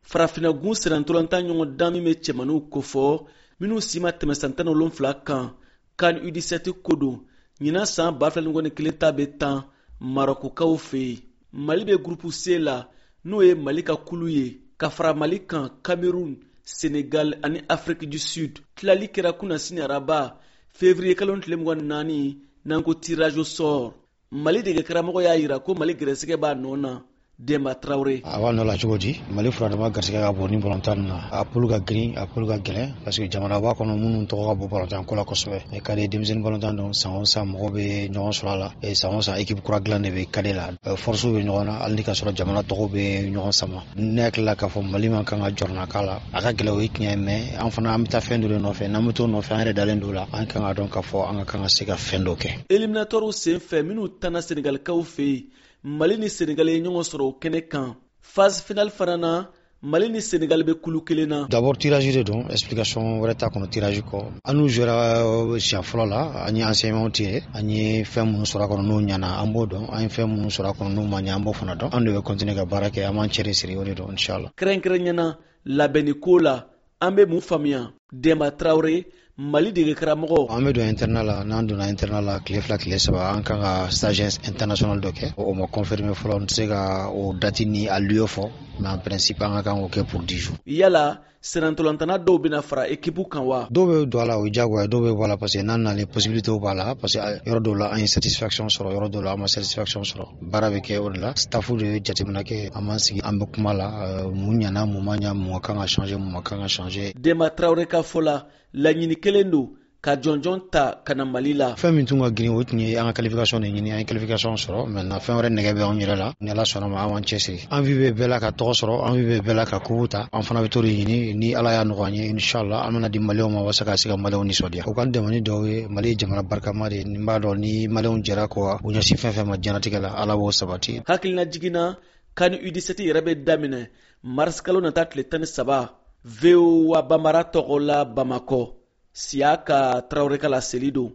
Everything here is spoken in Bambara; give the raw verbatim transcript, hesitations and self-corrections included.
farafinagun sirantolanta ɲɔgɔn dan min bɛ cɛmaniw kofɔ minnu si ma tɛmɛ san tan ni wolonwula kan kan U dix-sept ko don ɲinan san ba fila ni mugan ni kelen ta bɛ tan Marokokaw fɛ yen. Mali bɛ gurupu C la n'o ye Mali ka kulu ye ka fara Mali kan Cameroun, Senegal ani Afrique du Sud. Tilali kɛra kunasini araba février kalo tile mugan ni naani n'an ko tirage au sort. Mali dege karamɔgɔ y'a jira ko Mali gɛrɛsɛgɛ b'a nɔ na. Demba Traoré a b'a nɔ la cogo di Mali furadama garisɛgɛ ka bon ni balontan na a polu ka girin a polu ka gɛlɛn parce que jamana b'a kɔnɔ minnu tɔgɔ ka bon balontan ko la kosɛbɛ mais ka di denmisɛnnin balontan dɔn san o san mɔgɔ bɛ ɲɔgɔn sɔrɔ a la et san o san équipe kura dilan de bɛ kade la force bɛ ɲɔgɔn na hali ni ka sɔrɔ jamana tɔgɔ bɛ ɲɔgɔn sama ne hakili la k'a fɔ Mali man kan ka jɔrɔna k'a la a ka gɛlɛn o ye tiɲɛ mais an fana an bɛ taa fɛn dɔ de nɔfɛ n'an bɛ t'o nɔfɛ an yɛrɛ dalen don la an kan ka dɔn k'a fɔ an ka kan ka se ka fɛn dɔ kɛ. Éliminateurs sen fɛ minnu tanna Sénégalikaw fɛ yen Mali ni Sénégal ye ɲɔgɔn sɔrɔ o kɛnɛ kan. Phase finale fana na Mali ni Sénégal bɛ kulu kelen na. D'abord tirage de don explication wɛrɛ t'a kɔnɔ tirage kɔ an n'u jouera siɲɛ fɔlɔ la an ye enseignement tiré an ye fɛn minnu sɔrɔ a kɔnɔ n'o ɲɛna an b'o dɔn an ye fɛn minnu sɔrɔ a kɔnɔ n'o ma ɲɛ an b'o fana dɔn an de bɛ continuer ka baara kɛ an b'an cɛ de siri o de don inchallah. Kɛrɛnkɛrɛnnenya labɛnni ko la an bɛ mun faamuya Demba Traoré Mali dege karamɔgɔ an bɛ don internat la n'an donna internat la tile fila tile saba an kan ka stage international dɔ kɛ o ma confirmer fɔlɔ n tɛ se ka o date ni a lieu fɔ mais en principe an ka kan k'o kɛ pour dix jours. Yala sirantolantana dɔw bɛna fara équipe kan wa? Dɔw bɛ don a la o ye diyagoya dɔw bɛ bɔ a la parce que n'an nalen possibilités b'a la parce que yɔrɔ dɔw la an ye satisfaction sɔrɔ yɔrɔ dɔw la an ma satisfaction sɔrɔ baara bɛ kɛ o de la staff de ye jateminɛ kɛ an b'an sigi an bɛ kuma la mun ɲɛna mun ma ɲɛ mun kan ka changer mun ma kan ka changer. Demba Traoré ka fɔ la laɲini kelen don ka jɔnjɔn ta ka na Mali la. Fɛn min tun ka girin o tun ye an ka qualification de ɲini an ye qualification sɔrɔ maintenant fɛn wɛrɛ nɛgɛ bɛ anw yɛrɛ la ni Ala sɔnna ma an b'an cɛsiri an vi bɛ bɛɛ la ka tɔgɔ sɔrɔ an vi bɛ bɛɛ la ka kow ta an fana bɛ to de ɲini ni Ala y'a nɔgɔya an ye inchallah an bɛna di maliyɛnw ma walasa ka se ka maliyɛnw nisɔndiya o kan dɛmɛ ni dɔw ye Mali ye jamana barikama de ye ni b'a dɔn ni maliyɛnw jɛra kɔ u ɲɛsin fɛn fɛn ma diɲɛnatigɛ la Ala b'o sabati. Hakilina jiginna kan U dix-sept yɛrɛ bɛ daminɛ mars kalo nata tile tan ni saba V O A Bambara tɔgɔ la Bamakɔ Siaka Traoré ka laseli don.